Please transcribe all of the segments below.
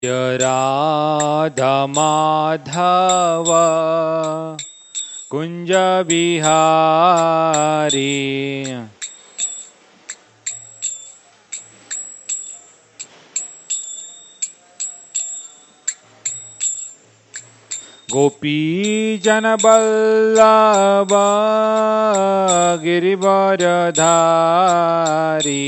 राधा माधव कुंज बिहारी गोपी जन बल्लभ गिरिवरधारी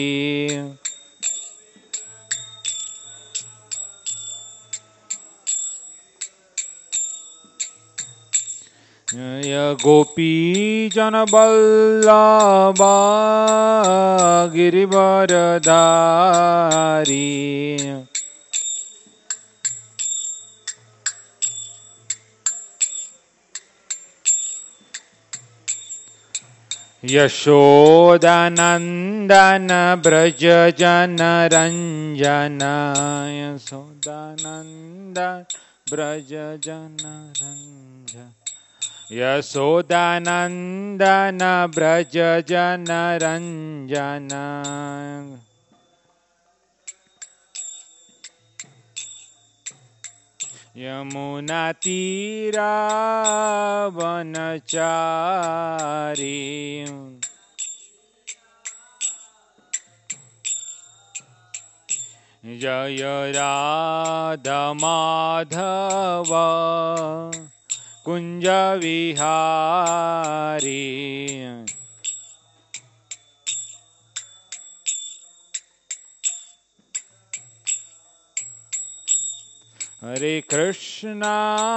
गोपी जन बल्लभ गिरिवरधारी यशोदानंदन ब्रज जन रंजन यशोदानंदन ब्रज जन रंजन यशोदानंदन ब्रज जन रंजन यमुना तीरा वनचारी जय राधा माधव कुंज विहारी हरे कृष्णा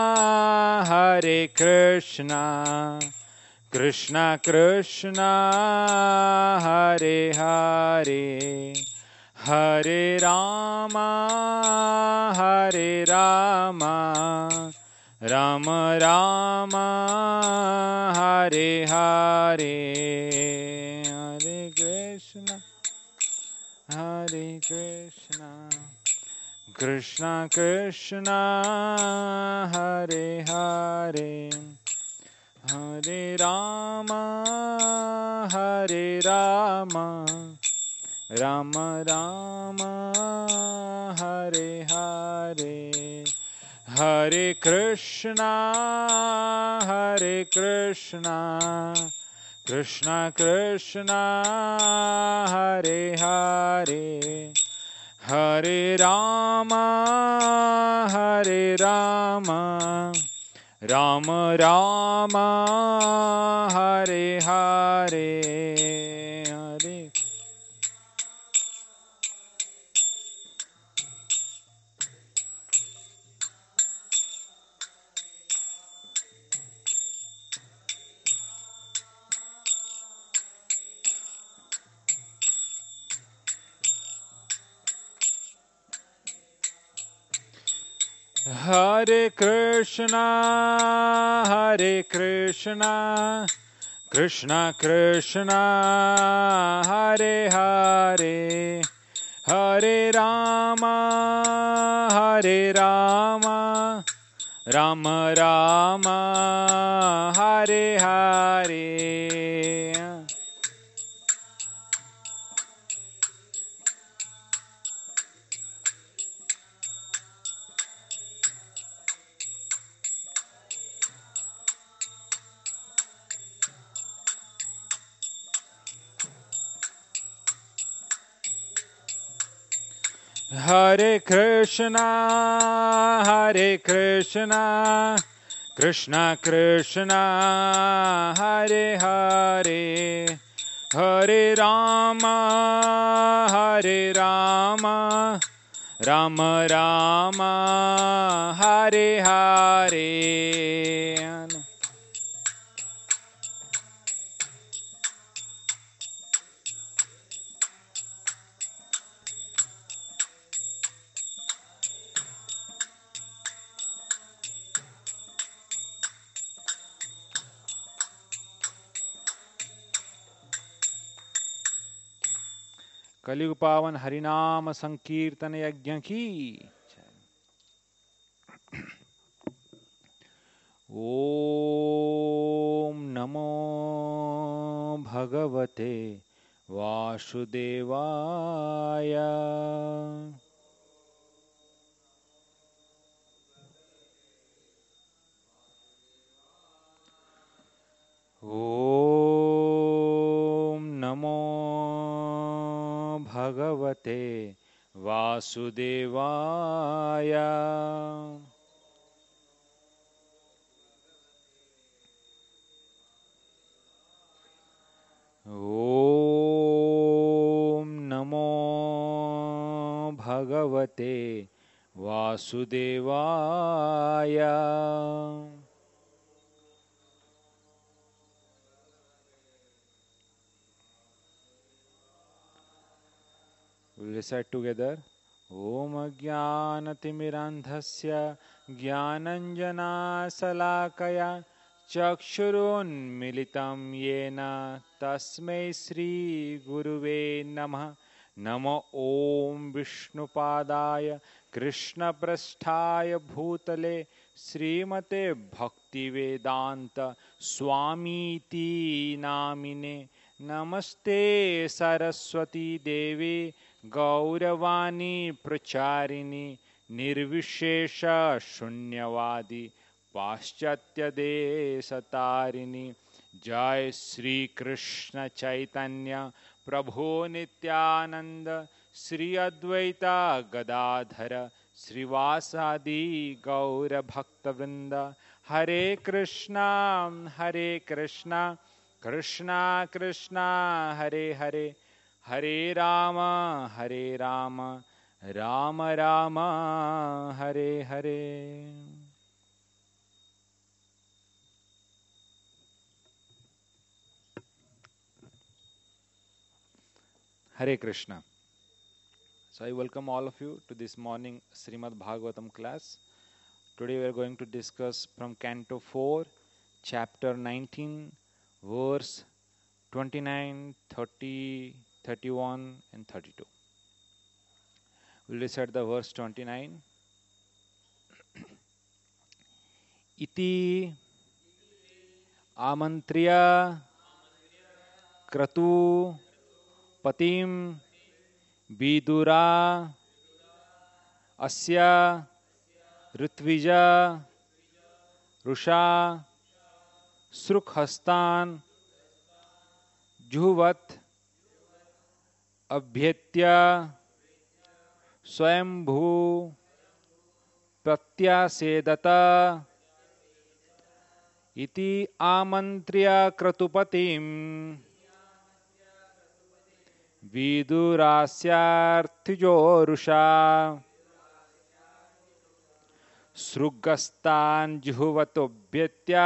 कृष्णा कृष्णा हरे हरे हरे रामा राम राम हरे हरे हरे कृष्णा कृष्णा कृष्णा हरे हरे हरे राम राम राम हरे हरे हरे कृष्णा कृष्णा कृष्णा हरे हरे हरे राम राम राम हरे हरे हरे हरे कृष्णा कृष्णा कृष्णा हरे हरे हरे राम राम राम हरे हरे हरे कृष्णा कृष्णा कृष्णा हरे हरे हरे राम राम राम हरे हरे कलियुग पावन हरिनाम संकीर्तन यज्ञ की ओम नमो भगवते वासुदेवाय भगवते वासुदेवाय। ओम नमो भगवते वासुदेवाय। We'll recite together. Om Ajnanatimirandhasya Jnananjanasalakaya Chakshurunmilitam Yena Tasmai Shri Guruve Namah. Namo Om Vishnupadaya Krishna Prasthaya Bhutale Srimate Bhaktivedanta Swamiti Namine. नमस्ते सरस्वती देवी गौरवाणी प्रचारिणी निर्विशेष शून्यवादी पाश्चात्य देशतारिणी। जय श्री कृष्ण चैतन्य प्रभु नित्यानंद श्री अद्वैता गदाधर श्रीवासादि गौर भक्तवृंद। हरे कृष्णा कृष्णा कृष्णा हरे हरे, हरे Ram Ram Ram Hare Hare. Hare Krishna. So I welcome all of you to this morning Srimad Bhagavatam class. Today we are going to discuss from Canto 4, Chapter 19, verse 29, 30, 31 and 32. We'll recite the verse 29. Iti amantriya kratu patim vidura asya Rutvija Rusha सृक्हस्तान जुहवत अभ्येत्य स्वयंभू प्रत्यासेदत इति आमन्त्र्य क्रतुपतिं विदुरास्यार्थिजोरुषा सृगस्तान् जुहवतोऽभ्येत्य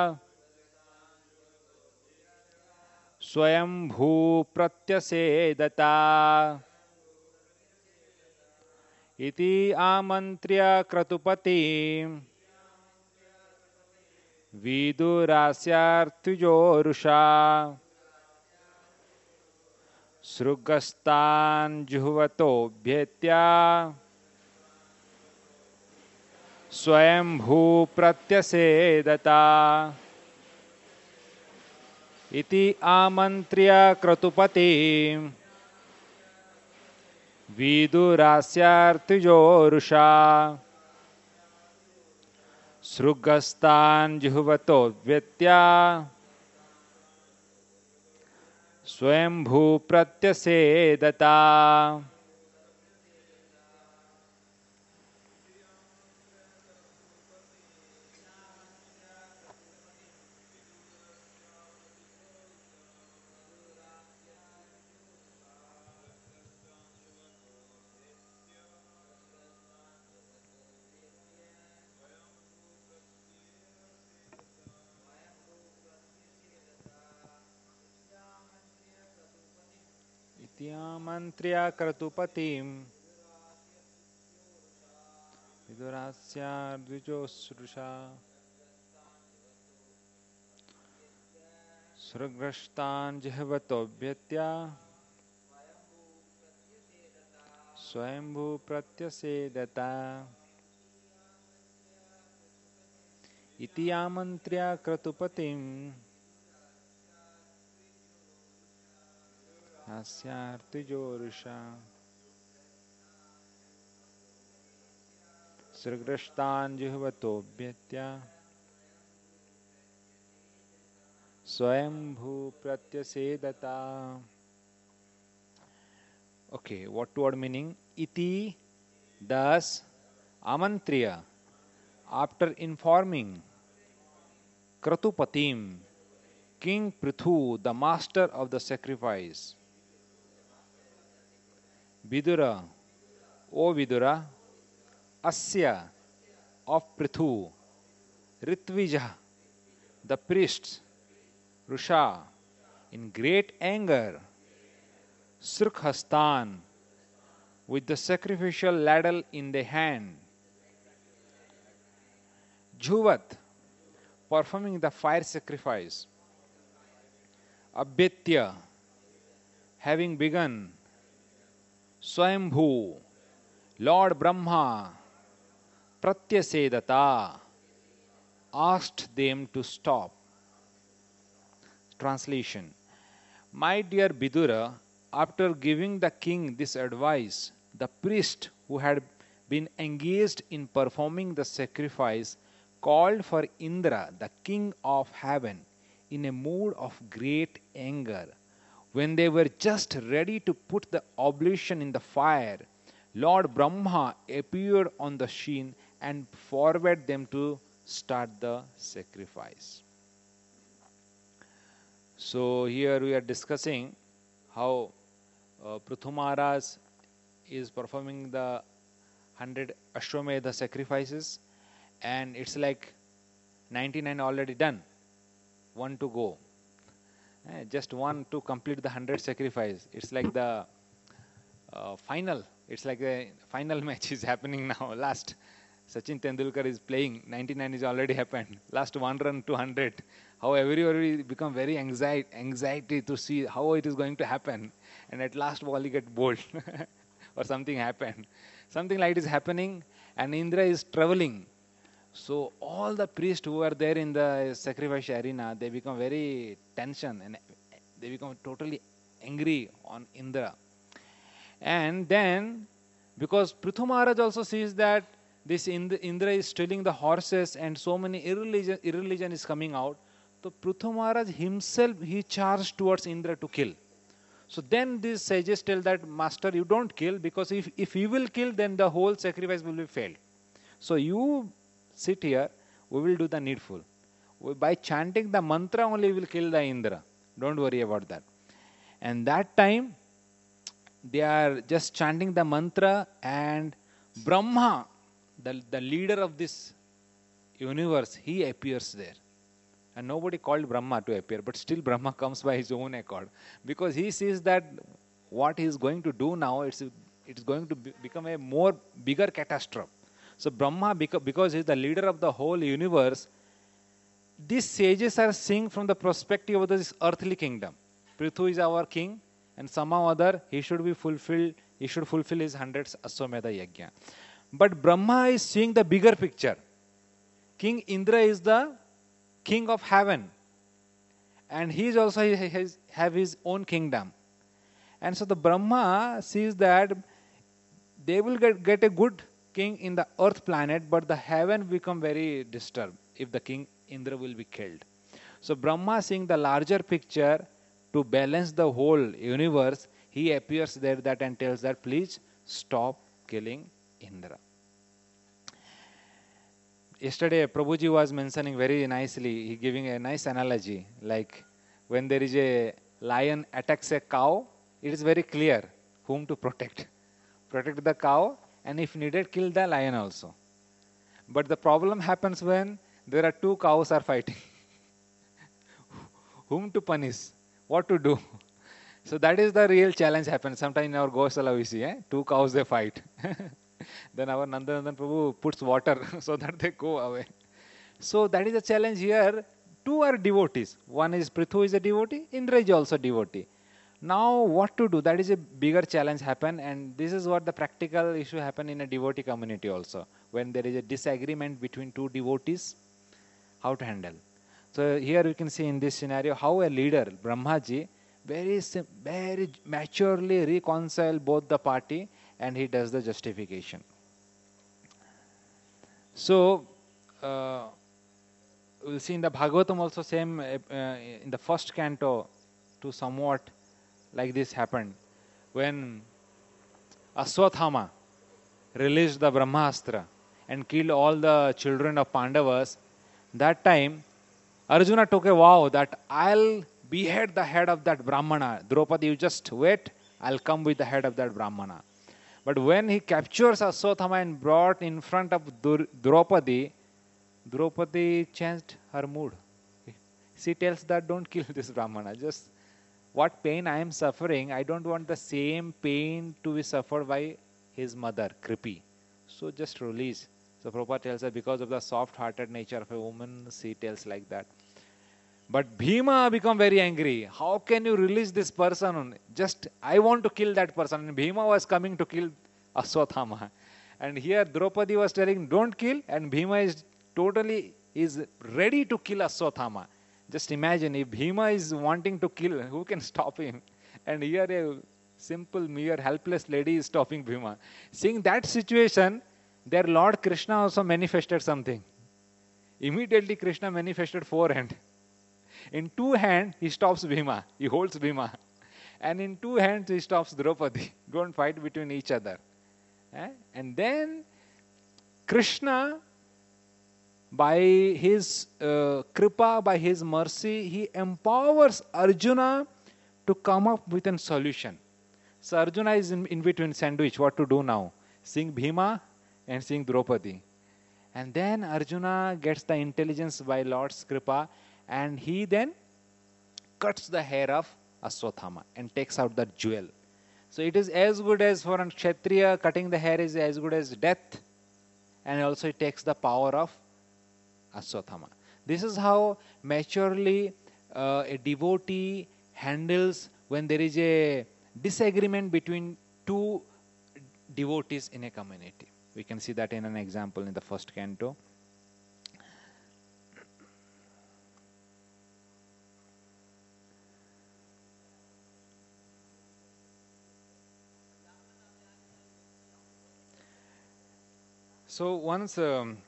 स्वयंभू प्रत्यसेदता इति आमन्त्र्य क्रतुपतिं विदुरास्यार्थिजोरुषा सृगस्तान् जुहवतोऽभ्येत्य स्वयंभू प्रत्यसेदता इति आमन्त्र्य क्रतुपतिं विदुरास्यार्थिजोरुषा सृगस्तान् जुहवतोऽभ्येत्य स्वयंभू प्रत्यसेदता। इत्यामन्त्र्य क्रतुपतिं विदुरास्यार्थिजोरुषा सृगस्तान् जुहवतोऽभ्येत्य स्वयंभू प्रत्यसेदता इति आमन्त्र्य क्रतुपतिं अस्यार्थिजोरुषा सृगस्तान् जुहवतोऽभ्येत्य स्वयंभू प्रत्यसेदता। Okay, what word meaning? Iti, thus, amantriya, after informing Kratupatim, King Prithu, the master of the sacrifice. Vidura, O Vidura, Asya, of Prithu, Ritvija, the priests, Rusha, in great anger, Srukhastan, with the sacrificial ladle in the hand, Jhuvat, performing the fire sacrifice, Abhyatya, having begun, Swayambhu, Lord Brahma, Pratyasedata, asked them to stop. Translation: My dear Bidura, after giving the king this advice, the priest who had been engaged in performing the sacrifice called for Indra, the king of heaven, in a mood of great anger. When they were just ready to put the oblation in the fire, Lord Brahma appeared on the scene and forbade them to start the sacrifice. So here we are discussing how Prithu Maharaj is performing the 100 Ashwamedha sacrifices, and it's like 99 already done, one to go. Just one to complete the 100 sacrifice. It's like the final. It's like the final match is happening now. Last Sachin Tendulkar is playing. 99 is already happened. Last one run to 100. How everybody become very anxiety to see how it is going to happen. And at last ball he get bowled or something happened. Something like it is happening and Indra is traveling. So all the priests who are there in the sacrifice arena, they become very tension and they become totally angry on Indra. And then, because Prithu Maharaj also sees that this Indra is stealing the horses and so many irreligion is coming out, so Prithu Maharaj himself, he charged towards Indra to kill. So then these sages tell that, Master, you don't kill, because if you will kill, then the whole sacrifice will be failed. So you sit here, we will do the needful. By chanting the mantra only, we will kill the Indra. Don't worry about that. And that time, they are just chanting the mantra, and Brahma, the leader of this universe, he appears there. And nobody called Brahma to appear, but still Brahma comes by his own accord, because he sees that what he is going to do now, it's going to become a more bigger catastrophe. So Brahma, because he is the leader of the whole universe, these sages are seeing from the perspective of this earthly kingdom. Prithu is our king, and somehow other he should be fulfilled. He should fulfill his 100 Aswamedha Yajna. But Brahma is seeing the bigger picture. King Indra is the king of heaven, and he is also have his own kingdom. And so the Brahma sees that they will get a good king in the earth planet, but the heaven become very disturbed if the king Indra will be killed. So Brahma, seeing the larger picture to balance the whole universe, he appears there that and tells that, please stop killing Indra. Yesterday, Prabhuji was mentioning very nicely, he giving a nice analogy, like when there is a lion attacks a cow, it is very clear whom to protect. Protect the cow, and if needed, kill the lion also. But the problem happens when there are two cows are fighting. Whom to punish? What to do? So that is the real challenge happens. Sometimes in our Gosala we see, two cows they fight. Then our Nandanandan Prabhu puts water so that they go away. So that is the challenge here. Two are devotees. One is Prithu is a devotee, Indra is also devotee. Now what to do? That is a bigger challenge happen, and this is what the practical issue happen in a devotee community also. When there is a disagreement between two devotees, how to handle. So here you can see in this scenario how a leader, Brahmaji, very maturely reconcile both the party, and he does the justification. So we'll see in the Bhagavatam also same in the first canto, to somewhat like this happened when Aswathama released the Brahmastra and killed all the children of Pandavas, that time Arjuna took a vow that I'll behead the head of that Brahmana. Draupadi, you just wait, I'll come with the head of that Brahmana. But when he captures Aswathama and brought in front of Draupadi, Draupadi changed her mood. She tells that don't kill this Brahmana. Just what pain I am suffering, I don't want the same pain to be suffered by his mother, Kripi. So just release. So Prabhupada tells her because of the soft-hearted nature of a woman, she tells like that. But Bhima become very angry. How can you release this person? Just, I want to kill that person. And Bhima was coming to kill Aswathama. And here Draupadi was telling, don't kill. And Bhima is totally ready to kill Aswathama. Just imagine, if Bhima is wanting to kill, who can stop him? And here a simple, mere, helpless lady is stopping Bhima. Seeing that situation, their Lord Krishna also manifested something. Immediately Krishna manifested 4 hands. In 2 hands, he stops Bhima. He holds Bhima. And in 2 hands, he stops Draupadi. Don't fight between each other. And then Krishna, by his kripa, by his mercy, he empowers Arjuna to come up with a solution. So Arjuna is in between sandwich. What to do now? Seeing Bhima and seeing Draupadi. And then Arjuna gets the intelligence by Lord's kripa, and he then cuts the hair of Aswathama and takes out the jewel. So it is as good as for a Kshatriya, cutting the hair is as good as death, and also it takes the power of Aswathama. This is how maturely a devotee handles when there is a disagreement between 2 devotees in a community. We can see that in an example in the first canto. So once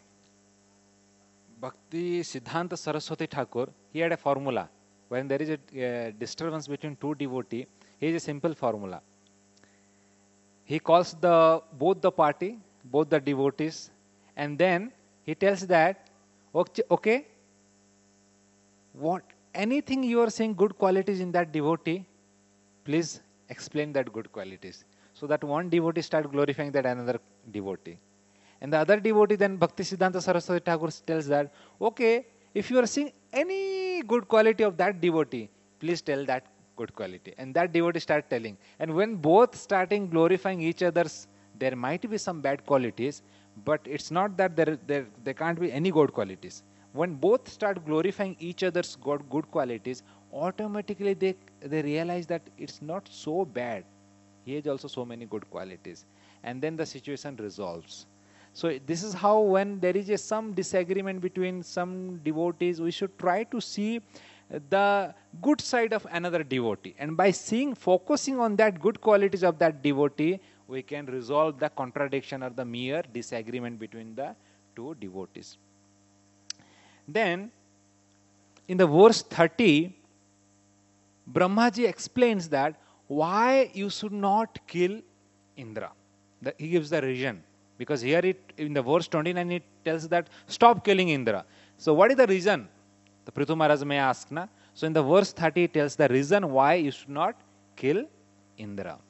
Bhakti Siddhanta Saraswati Thakur, he had a formula. When there is a disturbance between 2 devotees, he has a simple formula. He calls both the party, both the devotees, and then he tells that, okay, what anything you are saying good qualities in that devotee, please explain that good qualities. So that one devotee start glorifying that another devotee. And the other devotee then Bhakti Siddhanta Saraswati Thakur tells that, okay, if you are seeing any good quality of that devotee, please tell that good quality. And that devotee start telling. And when both starting glorifying each other's, there might be some bad qualities, but it's not that there can't be any good qualities. When both start glorifying each other's good qualities, automatically they realize that it's not so bad. He has also so many good qualities. And then the situation resolves. So this is how when there is some disagreement between some devotees, we should try to see the good side of another devotee. And by focusing on that good qualities of that devotee, we can resolve the contradiction or the mere disagreement between the 2 devotees. Then, in the verse 30, Brahmaji explains that why you should not kill Indra. He gives the reason. Because here in the verse 29 it tells that stop killing Indra. So what is the reason? The Prithu Maharaj may ask. Na? So in the verse 30 it tells the reason why you should not kill Indra.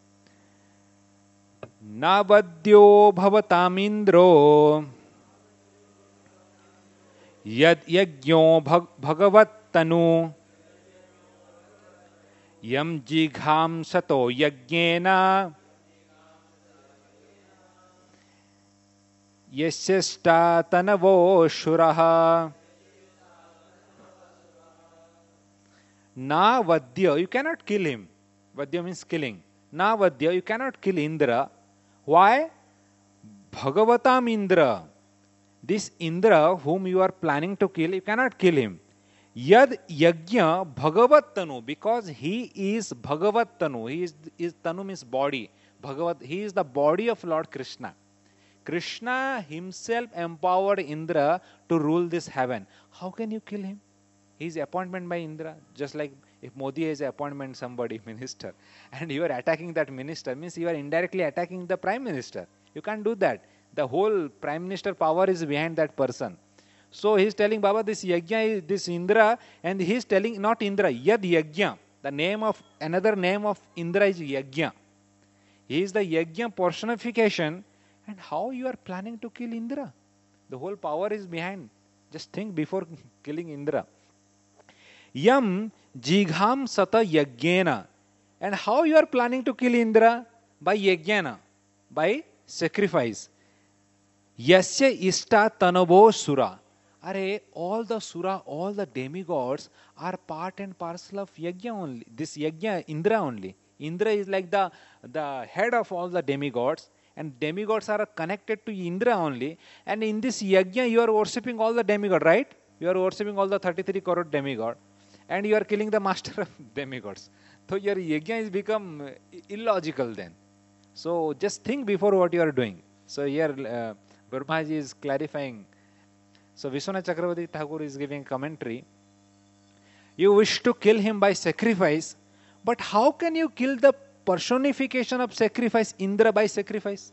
Navadyo bhavatamindro yad yajno bhagavat tanu yam jigham sato yajnena Yashesta tanavo shuraha. Na vadya, you cannot kill him. Vadya means killing. Na vadya, you cannot kill Indra. Why? Bhagavatam Indra. This Indra whom you are planning to kill, you cannot kill him. Yad yajna bhagavat tanu, because he is bhagavat tanu. He is tanu means body. Bhagavat, he is the body of Lord Krishna. Krishna himself empowered Indra to rule this heaven. How can you kill him? He is appointed by Indra. Just like If Modi has appointment somebody minister and you are attacking that minister, means you are indirectly attacking the prime minister. You can't do that. The whole prime minister power is behind that person. So he is telling Baba, this yajna is this Indra, and he is telling not Indra, Yad Yajna. The name of another name of Indra is Yajna. He is the Yajna personification. And how you are planning to kill Indra? The whole power is behind. Just think before killing Indra. Yam jigham sata yajnena. And how you are planning to kill Indra? By yajnana, by sacrifice. Yasya ista tanabo sura. Are all the sura, all the demigods are part and parcel of yajna only. This yajna, Indra only. Indra is like the head of all the demigods, and demigods are connected to Indra only. And in this yajna, you are worshipping all the demigod, right? You are worshipping all the 33 crore demigod, and you are killing the master of demigods. So your yajna has become illogical then. So just think before what you are doing. So here Brahmaji is clarifying. So Vishwanath Chakravarti Thakur is giving commentary. You wish to kill him by sacrifice, but how can you kill the personification of sacrifice, Indra, by sacrifice?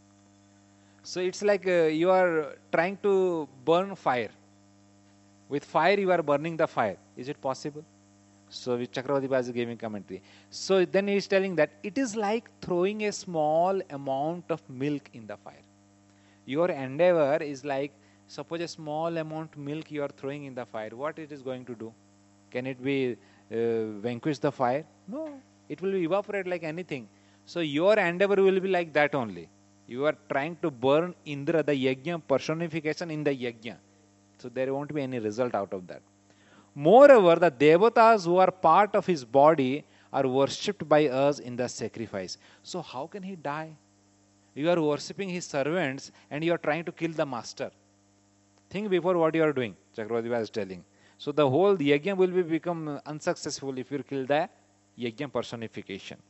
So it's like you are trying to burn fire. With fire you are burning the fire. Is it possible? So Chakravarti is giving commentary. So then he is telling that it is like throwing a small amount of milk in the fire. Your endeavor is like, suppose a small amount of milk you are throwing in the fire. What it is going to do? Can it be vanquish the fire? No. It will evaporate like anything. So your endeavor will be like that only. You are trying to burn Indra, the yajna personification in the yajna. So there won't be any result out of that. Moreover, the devatas who are part of his body are worshipped by us in the sacrifice. So how can he die? You are worshipping his servants and you are trying to kill the master. Think before what you are doing, Chakravarti was telling. So the whole yajna will become unsuccessful if you kill the yajna personification.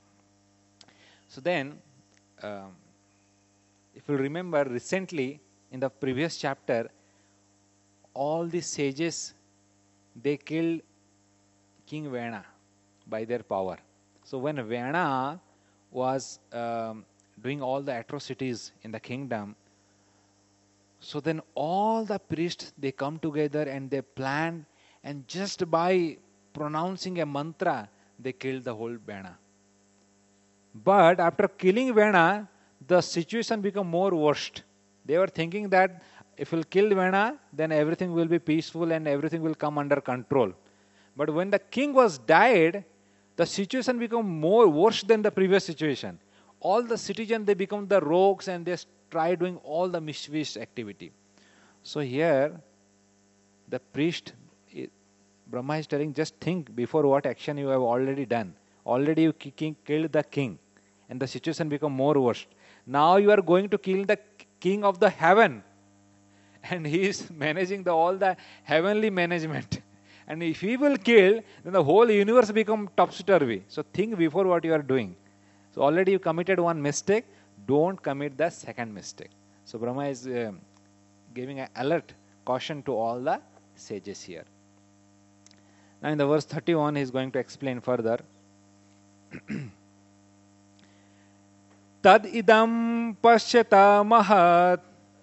So then, if you remember recently in the previous chapter, all the sages, they killed King Vena by their power. So when Vena was doing all the atrocities in the kingdom, so then all the priests, they come together and they plan, and just by pronouncing a mantra, they killed the whole Vena. But after killing Vena, the situation became more worst. They were thinking that if we'll kill Vena, then everything will be peaceful and everything will come under control. But when the king was died, the situation became more worse than the previous situation. All the citizens, they become the rogues and they try doing all the mischievous activity. So here, the priest, Brahma is telling, just think before what action you have already done. Already you killed the king and the situation become more worse. Now you are going to kill the king of the heaven, and he is managing all the heavenly management. And if he will kill, then the whole universe become topsy-turvy. So think before what you are doing. So already you committed one mistake, don't commit the second mistake. So Brahma is giving an alert caution to all the sages here. Now in the verse 31, he is going to explain further. Tad idam pashyata mahat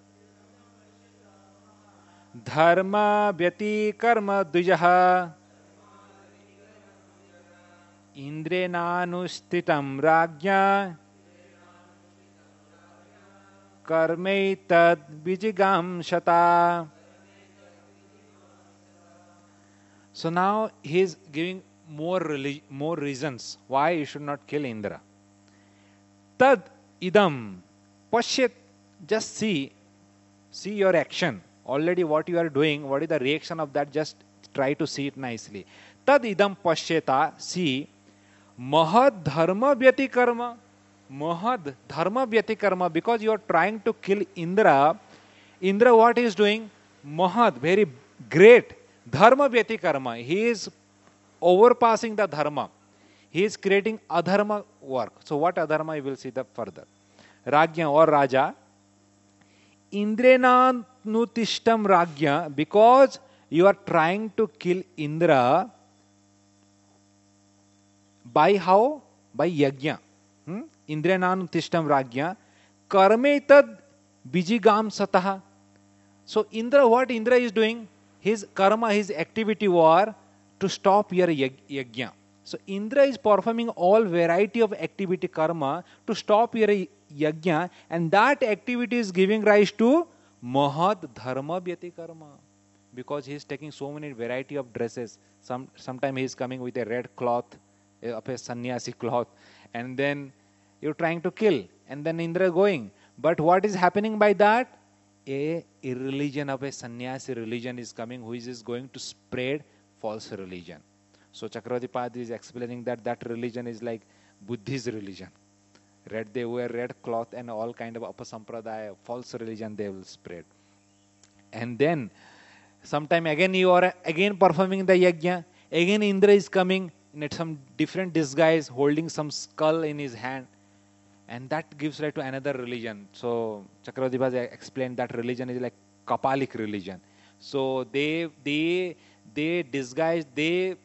dharma vyati karma dujaha indrenanustitam rajya karmaitad vijigam shata. So now he is giving more reasons why you should not kill Indra. Tad idam pashyat, just see your action. Already what you are doing, what is the reaction of that, just try to see it nicely. Tad idam pashyata, see, mahad dharma vyati karma. Mahad dharma vyati karma, because you are trying to kill Indra. Indra, what he is doing? Mahad, very great. Dharma vyati karma. He is overpassing the dharma. He is creating adharma work. So what adharma, you will see the further. Rajya or Raja. Indrena nutishtam Rajya, because you are trying to kill Indra. Dharma vyati karma. He is creating adharma work. So what adharma, you will see the further. Rajya or Raja. Indrena nutishtam Rajya, because you are trying to kill Indra. Indrena nutishtam Rajya, because you are trying to kill Indra. By how? By yajna. Indriyananu tishtam rajya. Karme tad bijigam satah. So Indra, what Indra is doing? His karma, his activity was to stop your yajna. So Indra is performing all variety of activity karma to stop your yajna, and that activity is giving rise to mahad dharma vyati karma. Because he is taking so many variety of dresses. Sometime he is coming with a red cloth, of a sannyasi cloth, and then you're trying to kill, and then Indra going. But what is happening by that? A irreligion of a sannyasi religion is coming, who is going to spread false religion. So Chakravarti Padri is explaining that that religion is like Buddhist religion. They wear red cloth and all kind of apasampradaya, false religion they will spread. And then sometime again you are again performing the yajna. Again Indra is coming in some different disguise, holding some skull in his hand. And that gives rise to another religion. So Chakravarti Bhaja explained that religion is like Kapalik religion. So they disguise, they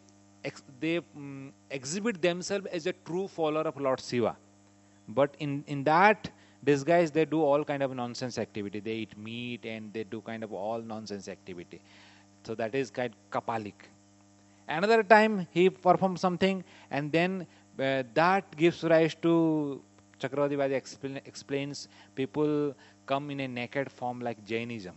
exhibit themselves as a true follower of Lord Shiva. But in that disguise, they do all kind of nonsense activity. They eat meat and they do kind of all nonsense activity. So that is kind of Kapalik. Another time he performs something, and then that gives rise to Chakravarti Bhaja explains people come in a naked form like Jainism.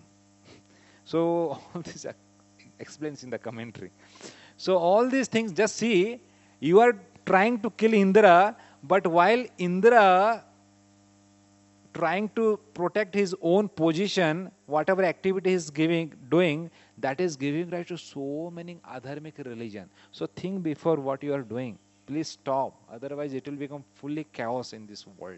So all this explains in the commentary. So all these things, just see, you are trying to kill Indra, but while Indra trying to protect his own position, whatever activity he is doing, that is giving rise to so many adharmic religion. So think before what you are doing. Please stop. Otherwise, it will become fully chaos in this world.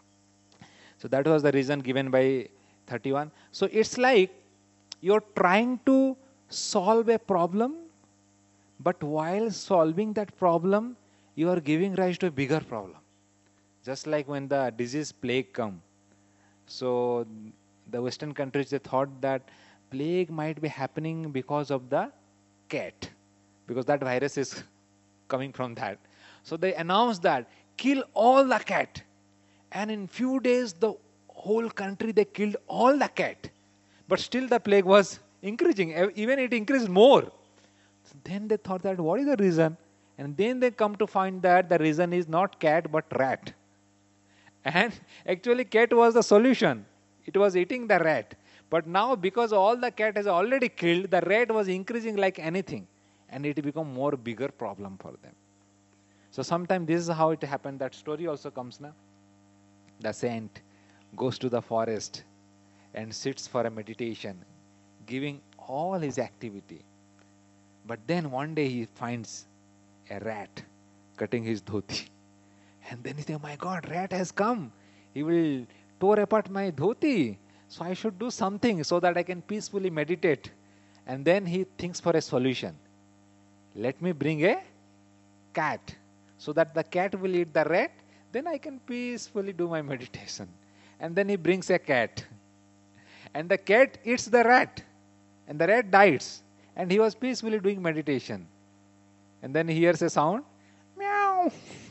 So that was the reason given by 31. So it's like you're trying to solve a problem, but while solving that problem, you are giving rise to a bigger problem. Just like when the disease plague come. So the Western countries, they thought that plague might be happening because of the cat, because that virus is coming from that. So they announced that kill all the cat, and in few days the whole country they killed all the cat, but still the plague was increasing. Even it increased more. So then they thought that what is the reason, and then they come to find that the reason is not cat but rat. And actually cat was the solution. It was eating the rat. But now because all the cat has already killed, the rat was increasing like anything. And it become more bigger problem for them. So sometimes this is how it happened. That story also comes now. The saint goes to the forest and sits for a meditation, giving all his activity. But then one day he finds a rat cutting his dhoti. And then he thinks, my God, rat has come. He will tear apart my dhoti. So I should do something so that I can peacefully meditate. And then he thinks for a solution. Let me bring a cat so that the cat will eat the rat. Then I can peacefully do my meditation. And then he brings a cat. And the cat eats the rat. And the rat dies. And he was peacefully doing meditation. And then he hears a sound. Meow.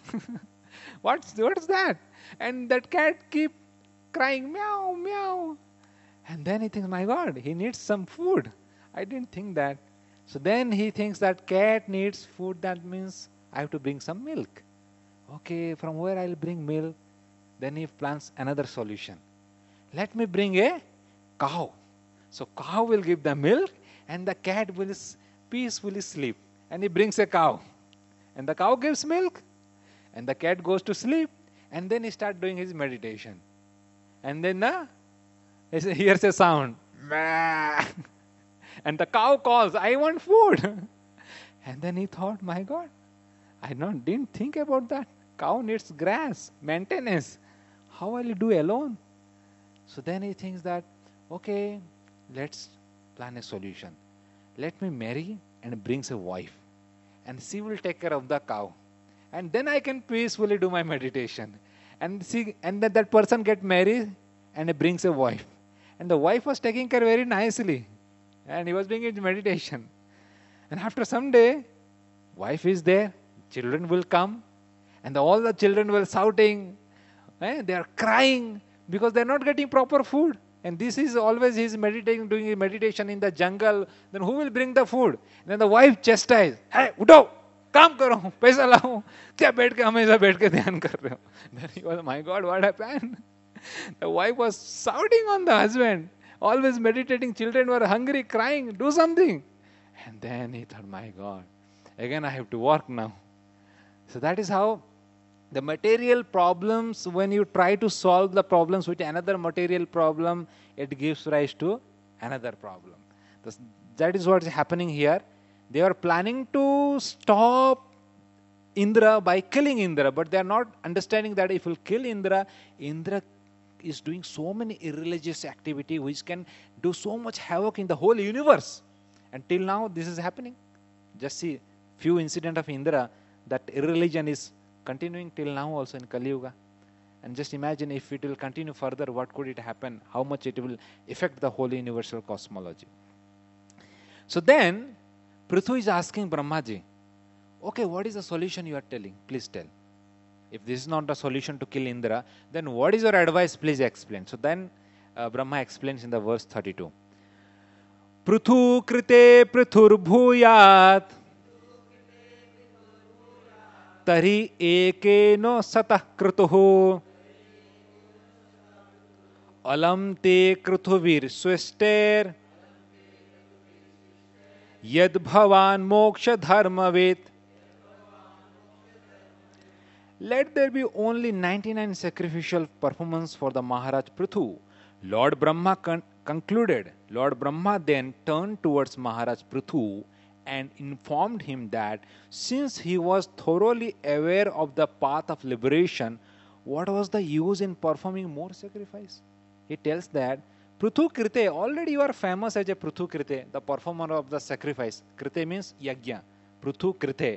What's that? And that cat keep crying, meow, meow. And then he thinks, my God, he needs some food. I didn't think that. So then he thinks that cat needs food. That means I have to bring some milk. Okay, from where I'll bring milk? Then he plans another solution. Let me bring a cow. So cow will give the milk and the cat will peacefully sleep. And he brings a cow. And the cow gives milk. And the cat goes to sleep. And then he starts doing his meditation. And then he hears a sound. And the cow calls, I want food. And then he thought, my God, I didn't think about that. Cow needs grass, maintenance. How will you do alone? So then he thinks that, okay, let's plan a solution. Let me marry and brings a wife. And she will take care of the cow. And then I can peacefully do my meditation. And then that person get married and brings a wife. And the wife was taking care very nicely. And he was doing his meditation. And after some day, wife is there, children will come, And all the children were shouting, they are crying because they are not getting proper food. And this is always he's meditating, doing meditation in the jungle. Then who will bring the food? And then the wife chastised, hey, उठो, काम करो, पैसा लाओ, क्या बैठ के हमेशा बैठ के ध्यान कर रहे हो? Then he was, my God, what happened? The wife was shouting on the husband, always meditating. Children were hungry, crying, do something. And then he thought, my God, again I have to work now. So that is how the material problems, when you try to solve the problems with another material problem, it gives rise to another problem. That is what is happening here. They are planning to stop Indra by killing Indra, but they are not understanding that if we kill Indra, Indra is doing so many irreligious activity which can do so much havoc in the whole universe. Until now, this is happening. Just see few incidents of Indra, that irreligion is continuing till now also in Kali Yuga. And just imagine if it will continue further, what could it happen? How much it will affect the whole universal cosmology. So then, Prithu is asking Brahmaji, okay, what is the solution you are telling? Please tell. If this is not the solution to kill Indra, then what is your advice? Please explain. So then Brahma explains in the verse 32. Prithu krite prithur bhuyat tari ekeno satah krituhu alam te krithuvir swester yad bhavan moksha dharmavet. Let there be only 99 sacrificial performance for the Maharaj Prithu. Lord Brahma concluded. Lord Brahma then turned towards Maharaj Prithu and informed him that since he was thoroughly aware of the path of liberation, what was the use in performing more sacrifice? He tells that Prithu Krite, already you are famous as a Prithu Krite, the performer of the sacrifice. Krite means yajna. Prithu Krite.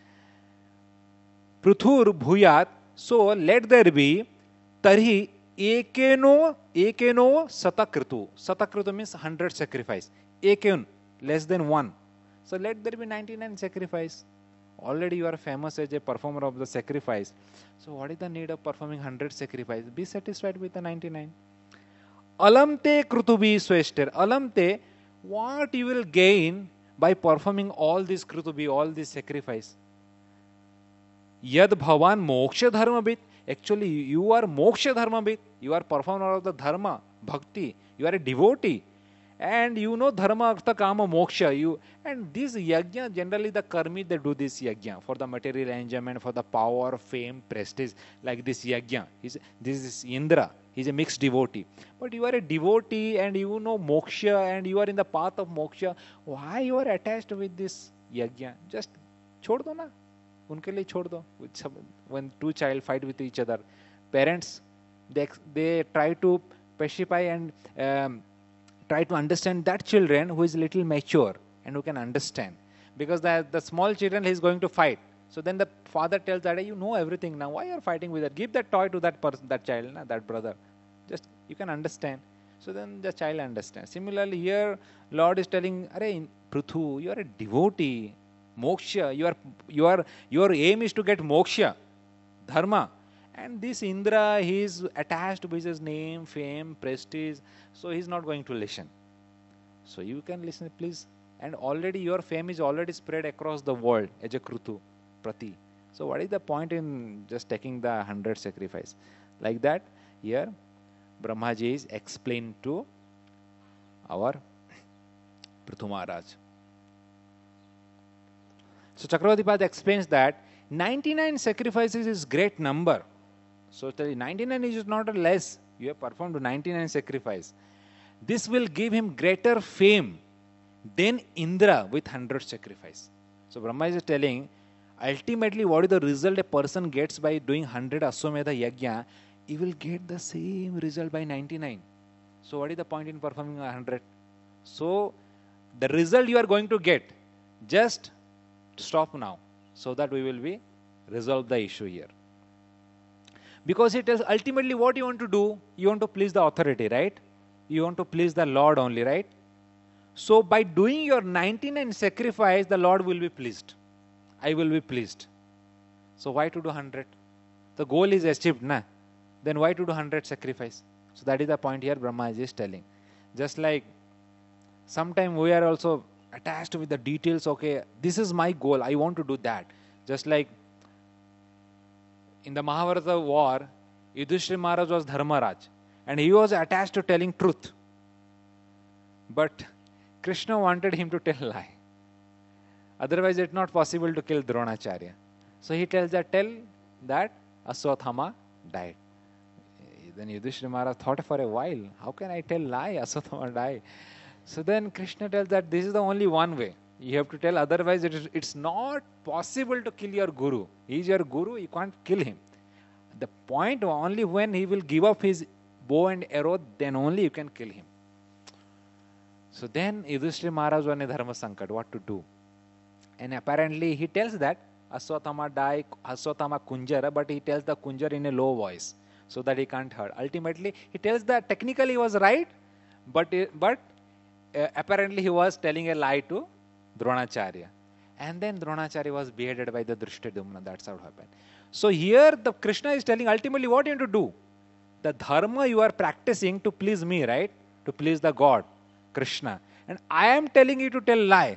Pruthur bhuyat, so let there be tarhi ekeno satakritu. Satakritu means 100 sacrifice. Ekun, less than one. So let there be 99 sacrifice. Already you are famous as a performer of the sacrifice. So what is the need of performing 100 sacrifice? Be satisfied with the 99. Alamte krutubi swester. Alamte, what you will gain by performing all this krutubi, all this sacrifice? Yad bhavan moksha dharmabit. Actually, you are moksha dharmabit. You are performer of the dharma, bhakti. You are a devotee. And you know dharma, artha, kama, moksha. And this yajna, generally the karmis, they do this yajna for the material enjoyment, for the power, fame, prestige, like this yajna. This is Indra. He is a mixed devotee. But you are a devotee and you know moksha and you are in the path of moksha. Why you are attached with this yajna? Just chhod do na. उनके लिए छोड़ दो. When two child fight with each other, parents they try to pacify and try to understand that children who is little mature and who can understand, because the small children is going to fight. So then the father tells that, hey, you know everything now, why you are fighting with that? Give that toy to that person, that child, that brother. Just you can understand. So then the child understands. Similarly here Lord is telling, Arey Prithu, you are a devotee. Moksha, your aim is to get moksha, dharma. And this Indra, he is attached with his name, fame, prestige, so he is not going to listen. So you can listen, please. And already your fame is already spread across the world as a Krutu, Prati. So what is the point in just taking the 100 sacrifice? Like that, here Brahmaji is explained to our Prithu Maharaj. So Chakravartipad explains that 99 sacrifices is great number. So 99 is not a less. You have performed 99 sacrifice. This will give him greater fame than Indra with 100 sacrifice. So Brahma is telling, ultimately what is the result a person gets by doing 100 Aswamedha Yajna? He will get the same result by 99. So what is the point in performing 100? So the result you are going to get, just stop now, so that we will be resolve the issue here. Because it is ultimately what you want to do, you want to please the authority, right? You want to please the Lord only, right? So by doing your 99 sacrifice, the Lord will be pleased. I will be pleased. So why to do 100? The goal is achieved, na? Then why to do 100 sacrifice? So that is the point here Brahmaji is telling. Just like sometimes we are also attached with the details, okay, this is my goal, I want to do that. Just like in the Mahabharata war, Yudhishthira Maharaj was Dharmaraj and he was attached to telling truth. But Krishna wanted him to tell lie. Otherwise it's not possible to kill Dronacharya. So he tells that, tell that Aswathama died. Then Yudhishthira Maharaj thought for a while, how can I tell lie? Aswathama died. So then Krishna tells that this is the only one way. You have to tell, otherwise it's not possible to kill your guru. He is your guru, you can't kill him. The point, only when he will give up his bow and arrow, then only you can kill him. So then Yudhishthira Maharaj was in a dharma sankat, what to do? And apparently he tells that Aswathama died, Aswathama Kunjara, but he tells the Kunjar in a low voice so that he can't hurt. Ultimately, he tells that technically he was right, but apparently he was telling a lie to Dronacharya. And then Dronacharya was beheaded by the Drishtadyumna. That's how it happened. So here the Krishna is telling ultimately what you have to do. The dharma you are practicing to please me, right? To please the God, Krishna. And I am telling you to tell lie.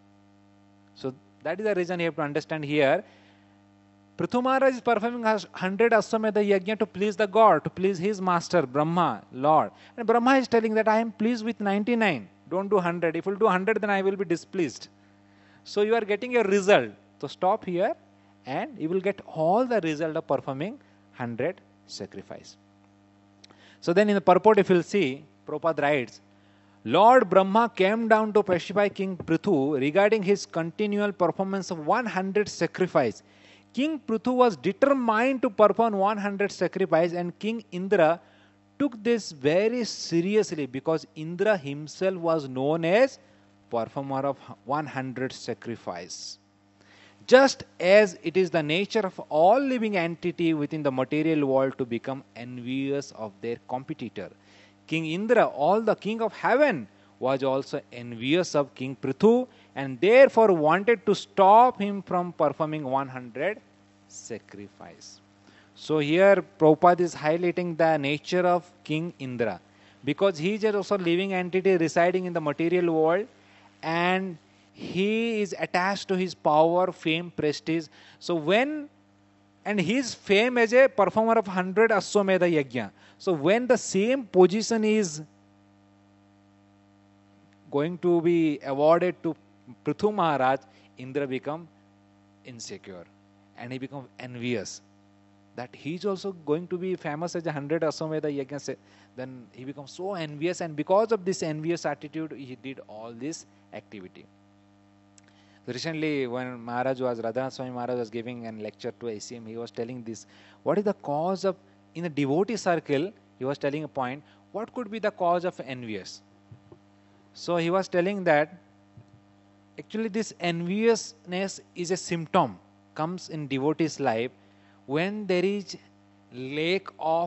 So that is the reason you have to understand here. Prithu Maharaj is performing 100 Aswamedha Yajna to please the God, to please his master, Brahma, Lord. And Brahma is telling that I am pleased with 99. Don't do 100. If you do 100, then I will be displeased. So you are getting a result. So stop here and you will get all the result of performing 100 sacrifice. So then in the purport, if you will see, Prabhupada writes, Lord Brahma came down to pacify King Prithu regarding his continual performance of 100 sacrifice. King Prithu was determined to perform 100 sacrifice, and King Indra took this very seriously because Indra himself was known as performer of 100 sacrifice. Just as it is the nature of all living entity within the material world to become envious of their competitor, King Indra, all the king of heaven, was also envious of King Prithu and therefore wanted to stop him from performing 100 sacrifice. So here Prabhupada is highlighting the nature of King Indra because he is also living entity residing in the material world and he is attached to his power, fame, prestige. So and his fame as a performer of 100 Aswamedha Yajna. So when the same position is going to be awarded to Prithu Maharaj, Indra become insecure and he becomes envious that he is also going to be famous as a 100 Aswamedha Yajna. Then he becomes so envious, and because of this envious attitude, he did all this activity. Recently, when Radhanath Swami Maharaj was giving a lecture to ACM, he was telling this, what is the cause of, in the devotee circle, he was telling a point, what could be the cause of envious? So he was telling that, actually this enviousness is a symptom, comes in devotee's life, when there is lack of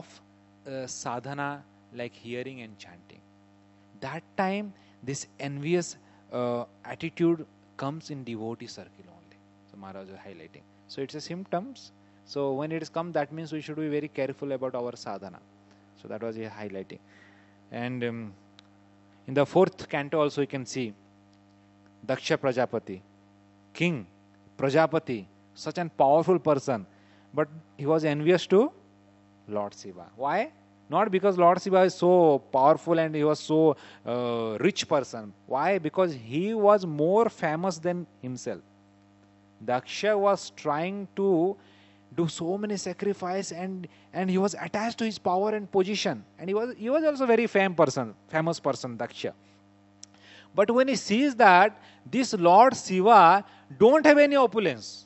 sadhana like hearing and chanting. That time, this envious attitude comes in devotee circle only. So Maharaj is highlighting. So it's a symptoms. So when it is come, that means we should be very careful about our sadhana. So that was he highlighting. And in the 4th canto also you can see Daksha Prajapati, king, Prajapati, such an powerful person. But he was envious to Lord Shiva. Why? Not because Lord Shiva is so powerful and he was so rich person. Why? Because he was more famous than himself. Daksha was trying to do so many sacrifice and he was attached to his power and position. And he was also very famous person, Daksha. But when he sees that this Lord Shiva don't have any opulence,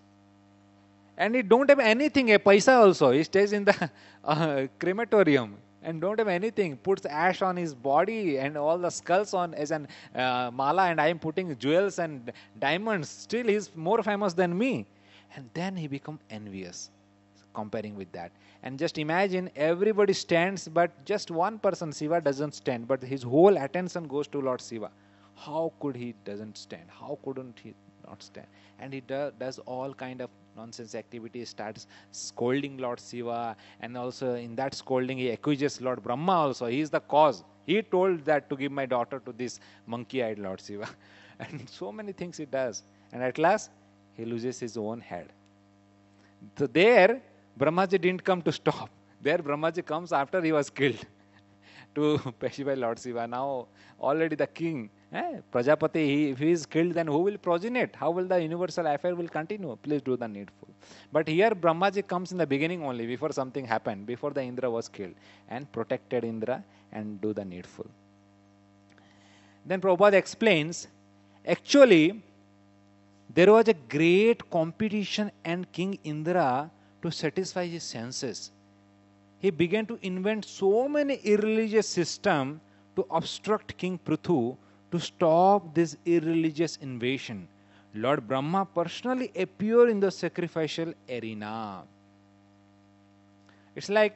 and he don't have anything, a paisa also, he stays in the crematorium and don't have anything, puts ash on his body and all the skulls on as an mala, and I am putting jewels and diamonds, still he is more famous than me. And then he become envious comparing with that. And just imagine, everybody stands but just one person, Shiva, doesn't stand, but his whole attention goes to Lord Shiva. How could he doesn't stand? How couldn't he not stand. And he does all kind of nonsense activities, starts scolding Lord Shiva, and also in that scolding he accuses Lord Brahma also. He is the cause. He told that to give my daughter to this monkey-eyed Lord Shiva. And so many things he does. And at last, he loses his own head. So there, Brahmaji didn't come to stop. There, Brahmaji comes after he was killed to pacify Lord Shiva. Now, already the king, Prajapati, if he is killed, then who will progenate? How will the universal affair will continue? Please do the needful. But here, Brahmaji comes in the beginning only, before something happened, before the Indra was killed, and protected Indra and do the needful. Then Prabhupada explains, actually, there was a great competition and King Indra, to satisfy his senses, he began to invent so many irreligious systems to obstruct King Prithu to stop this irreligious invasion. Lord Brahma personally appeared in the sacrificial arena. It's like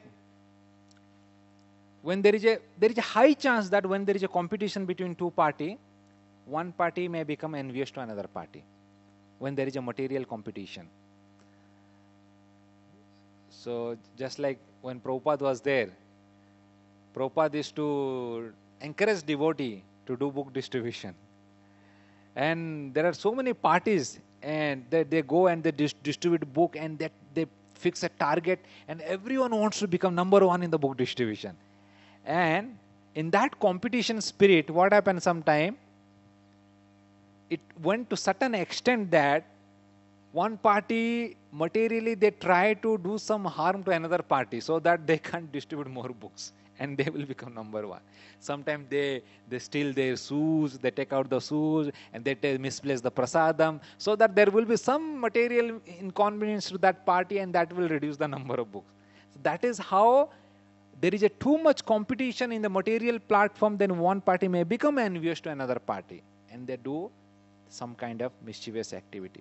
when there is a high chance that when there is a competition between two parties, one party may become envious to another party. When there is a material competition. So just like when Prabhupada was there, Prabhupada used to encourage devotee to do book distribution. And there are so many parties, and they go and they distribute book, and that they fix a target, and everyone wants to become number one in the book distribution. And in that competition spirit, what happened sometime? It went to certain extent that one party materially they try to do some harm to another party so that they can't distribute more books and they will become number one. Sometimes they steal their shoes, they take out the shoes and they misplace the prasadam so that there will be some material inconvenience to that party and that will reduce the number of books. So that is how there is a too much competition in the material platform, then one party may become envious to another party and they do some kind of mischievous activity.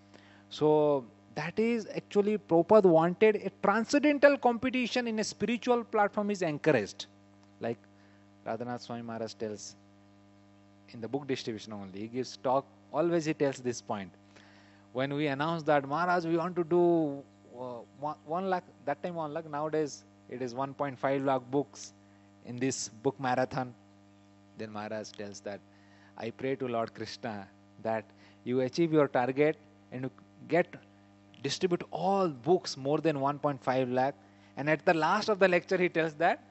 So that is actually Prabhupada wanted a transcendental competition in a spiritual platform is encouraged. Like Radhanath Swami Maharaj tells in the book distribution only. He gives talk, always he tells this point. When we announce that Maharaj we want to do 1 lakh, that time 1 lakh, nowadays it is 1.5 lakh books in this book marathon. Then Maharaj tells that I pray to Lord Krishna that you achieve your target and you distribute all books more than 1.5 lakh. And at the last of the lecture, he tells that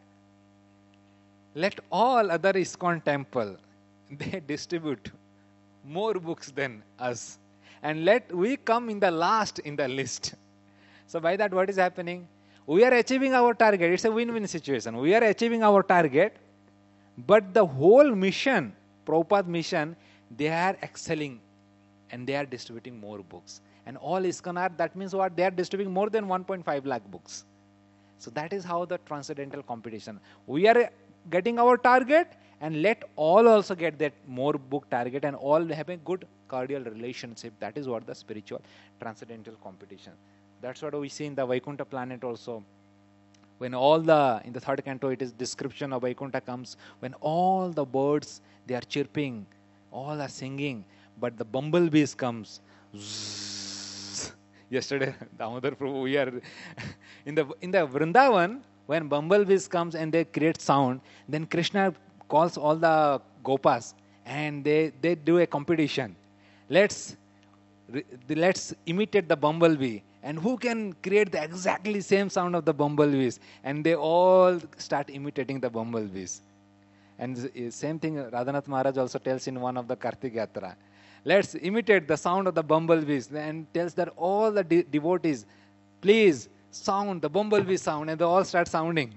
let all other ISKCON temple, they distribute more books than us. And let we come in the last in the list. So by that, what is happening? We are achieving our target. It's a win-win situation. We are achieving our target, but the whole mission, Prabhupada mission, they are excelling and they are distributing more books. And all ISKCON are, that means what? They are distributing more than 1.5 lakh books. So that is how the transcendental competition. We are getting our target and let all also get that more book target and all have a good cordial relationship. That is what the spiritual transcendental competition. That's what we see in the Vaikuntha planet also. When all in the third canto, it is description of Vaikuntha comes, when all the birds, they are chirping, all are singing, but the bumblebees comes. Yesterday, Damodar Prabhu, we are in the Vrindavan, when bumblebees comes and they create sound, then Krishna calls all the gopas and they do a competition. Let's imitate the bumblebee. And who can create the exactly same sound of the bumblebees? And they all start imitating the bumblebees. And the same thing Radhanath Maharaj also tells in one of the Kartik Yatra. Let's imitate the sound of the bumblebees, and tells that all the devotees, please sound the bumblebee sound, and they all start sounding.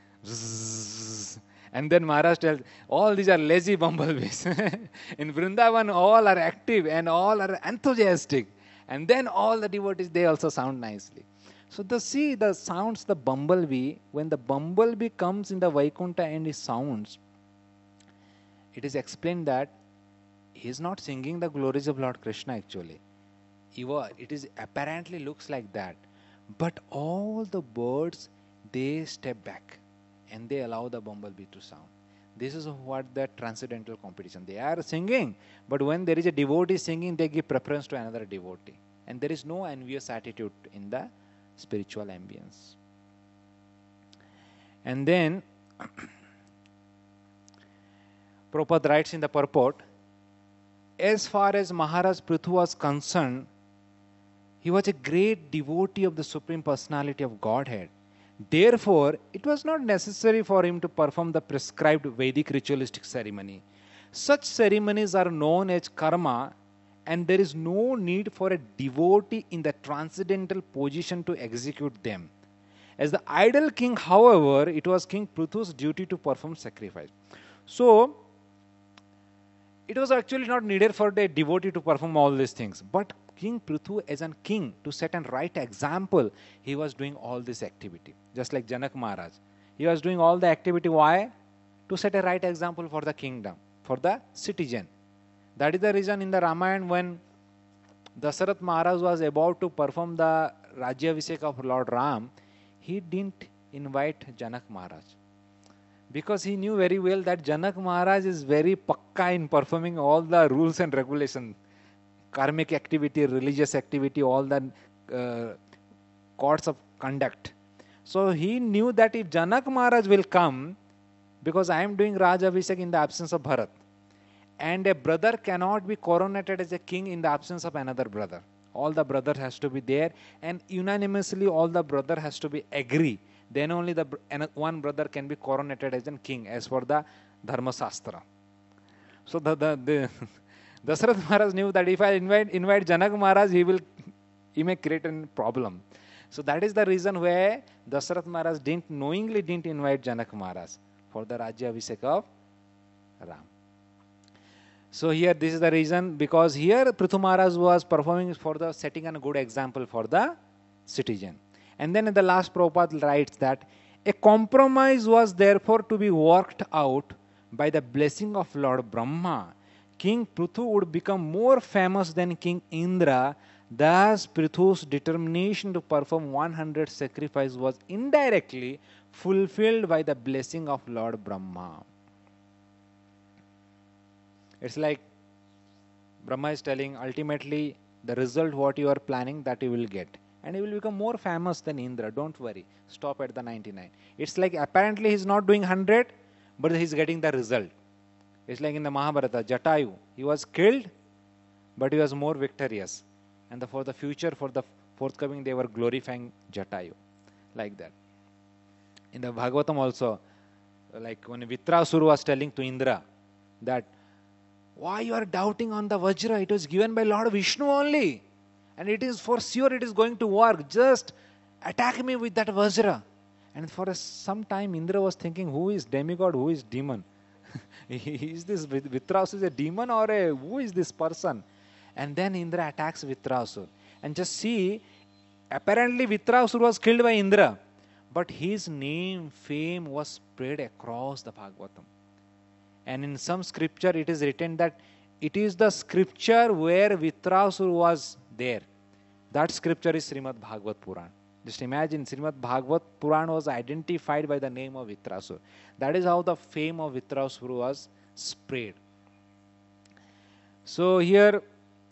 And then Maharaj tells, all these are lazy bumblebees. In Vrindavan, all are active and all are enthusiastic. And then all the devotees, they also sound nicely. So the sounds, the bumblebee, when the bumblebee comes in the Vaikuntha and he sounds, it is explained that he is not singing the glories of Lord Krishna actually. It is apparently looks like that. But all the birds, they step back and they allow the bumblebee to sound. This is what the transcendental competition. They are singing, but when there is a devotee singing, they give preference to another devotee. And there is no envious attitude in the spiritual ambience. And then, Prabhupada writes in the purport, as far as Maharaj Prithu was concerned, he was a great devotee of the Supreme Personality of Godhead. Therefore, it was not necessary for him to perform the prescribed Vedic ritualistic ceremony. Such ceremonies are known as karma, and there is no need for a devotee in the transcendental position to execute them. As the ideal king, however, it was King Prithu's duty to perform sacrifice. So, it was actually not needed for the devotee to perform all these things. But King Prithu, as a king, to set a right example, he was doing all this activity. Just like Janak Maharaj. He was doing all the activity. Why? To set a right example for the kingdom, for the citizen. That is the reason in the Ramayana, when Dasarath Maharaj was about to perform the Rajyabhisek of Lord Ram, he didn't invite Janak Maharaj. Because he knew very well that Janak Maharaj is very pakka in performing all the rules and regulations, karmic activity, religious activity, all the codes of conduct. So he knew that if Janak Maharaj will come, because I am doing Rajabhisek in the absence of Bharat, and a brother cannot be coronated as a king in the absence of another brother. All the brothers has to be there, and unanimously all the brother has to be agree. Then only the one brother can be coronated as a king, as for the Dharma Shastra. So the Dasarath Maharaj knew that if I invite Janak Maharaj, he may create a problem. So that is the reason why Dasarath Maharaj knowingly didn't invite Janak Maharaj for the Rajyabhisek of Ram. So here this is the reason, because here Prithu Maharaj was performing for the setting a good example for the citizen. And then in the last, Prabhupada writes that a compromise was therefore to be worked out by the blessing of Lord Brahma. King Prithu would become more famous than King Indra. Thus, Prithu's determination to perform 100 sacrifices was indirectly fulfilled by the blessing of Lord Brahma. It's like Brahma is telling, ultimately, the result what you are planning, that you will get. And he will become more famous than Indra. Don't worry. Stop at the 99. It's like apparently he's not doing 100, but he's getting the result. It's like in the Mahabharata, Jatayu. He was killed, but he was more victorious. And for the future, for the forthcoming, they were glorifying Jatayu. Like that. In the Bhagavatam also, like when Vitrasura was telling to Indra that, why you are doubting on the Vajra? It was given by Lord Vishnu only. And it is for sure it is going to work. Just attack me with that Vajra. And for some time Indra was thinking, who is demigod, who is demon? Is this Vitrasura a demon or who is this person? And then Indra attacks Vitrasura. And just see, apparently Vitrasura was killed by Indra. But his name, fame was spread across the Bhagavatam. And in some scripture it is written that it is the scripture where Vitrasura was there. That scripture is Srimad Bhagavat Puran. Just imagine, Srimad Bhagavat Puran was identified by the name of Vitrasura. That is how the fame of Vitrasura was spread. So here,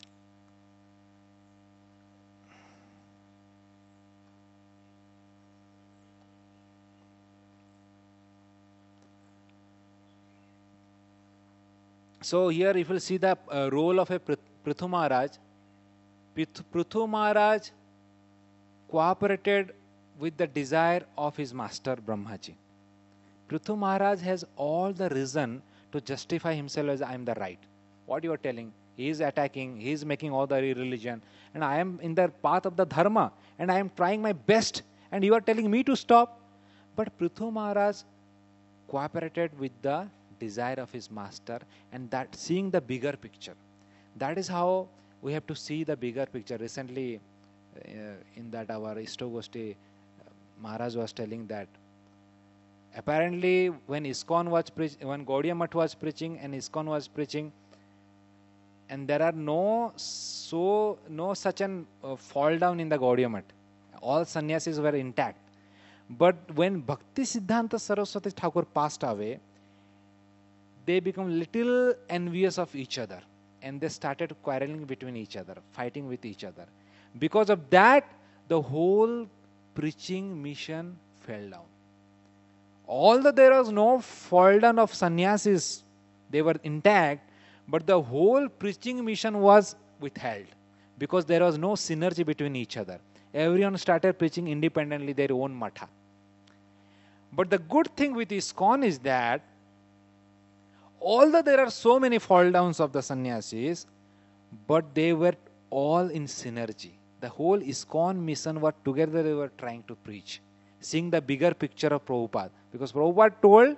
if you see the role of a Prithu Maharaj, Prithu Maharaj cooperated with the desire of his master Brahmaji. Prithu Maharaj has all the reason to justify himself as I am the right. What you are telling? He is attacking, he is making all the religion, and I am in the path of the dharma, and I am trying my best, and you are telling me to stop. But Prithu Maharaj cooperated with the desire of his master, and that seeing the bigger picture. That is how we have to see the bigger picture. Recently, in that our Istogoshti, Maharaj was telling that apparently when ISKCON was when Gaudiya Math was preaching and ISKCON was preaching, and there are no such an fall down in the Gaudiya Math. All sannyasis were intact. But when Bhakti Siddhanta Saraswati Thakur passed away, they become little envious of each other, and they started quarreling between each other, fighting with each other. Because of that, the whole preaching mission fell down. Although there was no fall down of sannyasis, they were intact, but the whole preaching mission was withheld because there was no synergy between each other. Everyone started preaching independently their own matha. But the good thing with ISKCON is that although there are so many fall downs of the sannyasis, but they were all in synergy. The whole ISKCON mission was together, they were trying to preach, seeing the bigger picture of Prabhupada. Because Prabhupada told,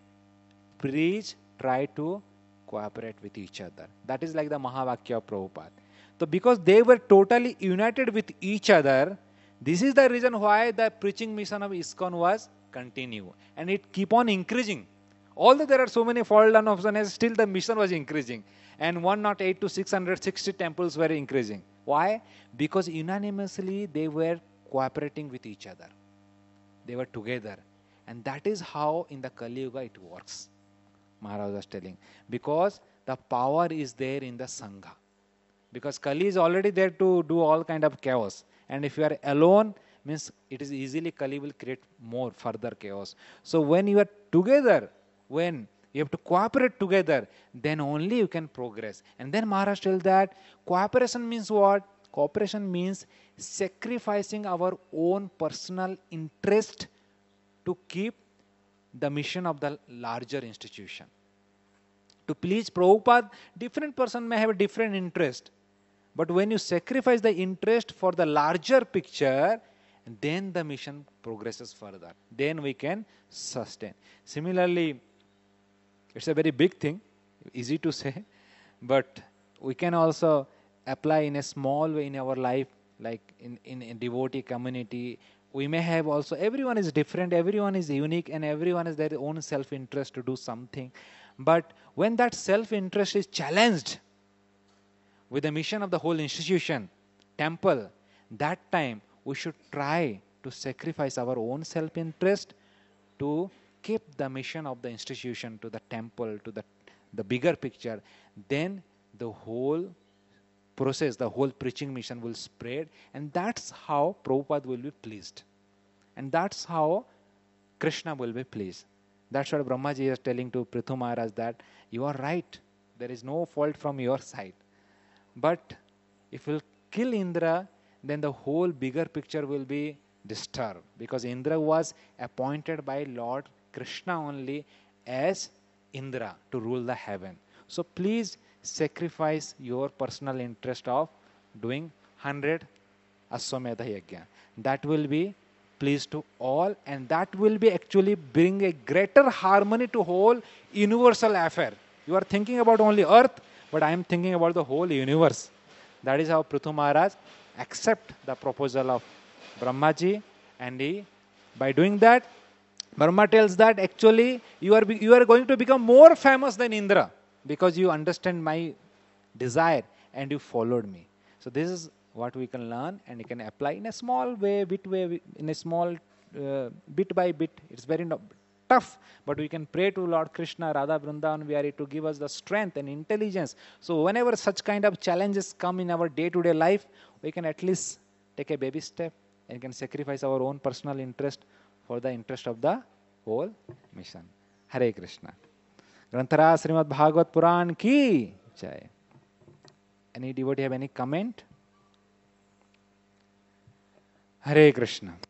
preach, try to cooperate with each other. That is like the Mahavakya of Prabhupada. So because they were totally united with each other, this is the reason why the preaching mission of ISKCON was continue. And it keep on increasing. Although there are so many fall down of sannyasis, still the mission was increasing. And 108 to 660 temples were increasing. Why? Because unanimously they were cooperating with each other. They were together. And that is how in the Kali Yuga it works. Maharaj was telling. Because the power is there in the Sangha. Because Kali is already there to do all kind of chaos. And if you are alone, means it is easily Kali will create more further chaos. So when you are together, when you have to cooperate together, then only you can progress. And then Maharaj tells that cooperation means what? Cooperation means sacrificing our own personal interest to keep the mission of the larger institution. To please Prabhupada, different person may have a different interest. But when you sacrifice the interest for the larger picture, then the mission progresses further. Then we can sustain. Similarly, it's a very big thing, easy to say, but we can also apply in a small way in our life, like in a devotee community. We may have also, everyone is different, everyone is unique, and everyone has their own self-interest to do something. But when that self-interest is challenged with the mission of the whole institution, temple, that time we should try to sacrifice our own self-interest to keep the mission of the institution, to the temple, to the bigger picture. Then the whole process, the whole preaching mission will spread, and that's how Prabhupada will be pleased. And that's how Krishna will be pleased. That's what Brahmaji is telling to Prithu Maharaj, that you are right, there is no fault from your side. But if you kill Indra, then the whole bigger picture will be disturbed, because Indra was appointed by Lord Krishna only as Indra to rule the heaven. So please sacrifice your personal interest of doing 100 Aswamedha Yajna. That will be pleased to all, and that will be actually bring a greater harmony to whole universal affair. You are thinking about only earth, but I am thinking about the whole universe. That is how Prithu Maharaj accept the proposal of Brahmaji, and he, by doing that, Brahma tells that actually you are going to become more famous than Indra because you understand my desire and you followed me. So this is what we can learn, and you can apply in a small way, in a small bit by bit. It's very tough, but we can pray to Lord Krishna, Radha Vrindavan Vihari to give us the strength and intelligence. So whenever such kind of challenges come in our day-to-day life, we can at least take a baby step and can sacrifice our own personal interest for the interest of the whole mission. Hare Krishna. Granthara Srimad Bhagavat Puran ki jai. Any devotee have any comment? Hare Krishna.